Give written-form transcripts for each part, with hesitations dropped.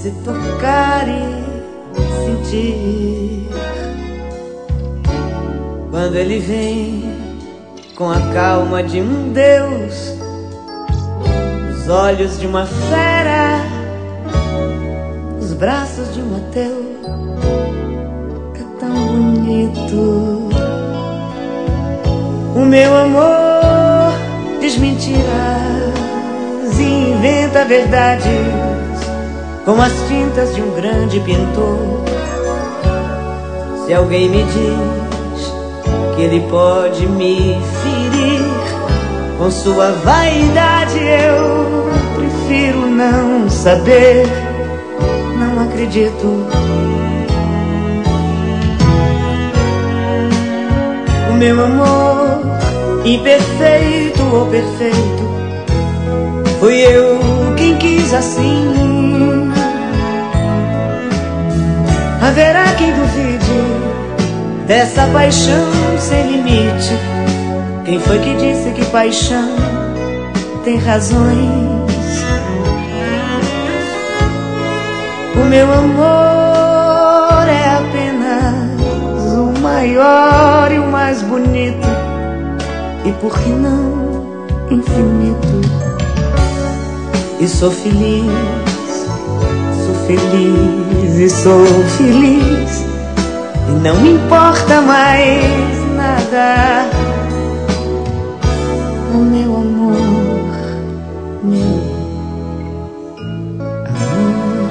se tocar e sentir. Quando ele vem com a calma de um deus, os olhos de uma fera, os braços de um ateu, é tão bonito. O meu amor diz mentiras e inventa verdades com as tintas de um grande pintor. Se alguém me diz que ele pode me ferir com sua vaidade, eu prefiro não saber, não acredito. O meu amor, imperfeito ou perfeito, fui eu quem quis assim. Haverá quem duvide dessa paixão sem limite. Quem foi que disse que paixão tem razões? O meu amor é apenas o maior e o mais bonito, e por que não infinito? E sou feliz e sou feliz, e não me importa mais nada. O meu amor, meu amor.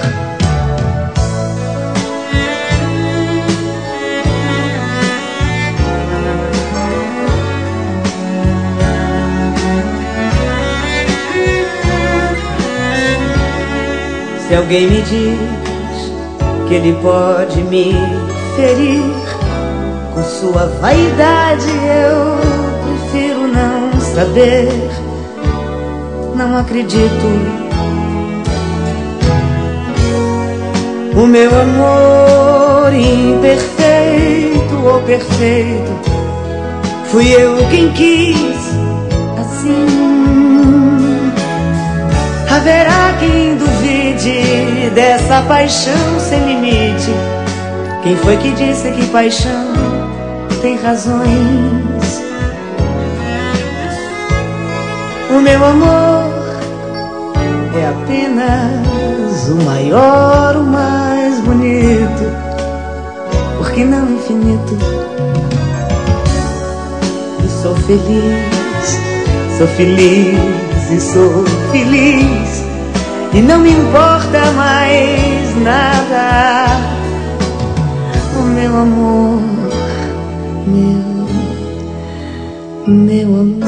Se alguém me diz que ele pode me ferir com sua vaidade, eu prefiro não saber, não acredito. O meu amor, imperfeito ou perfeito, fui eu quem quis assim. Haverá quem duvide dessa paixão sem limite. Quem foi que disse que paixão tem razões? O meu amor é apenas o maior, o mais bonito, por que não infinito? E sou feliz e sou feliz, e não me importa mais nada. O meu amor, meu amor.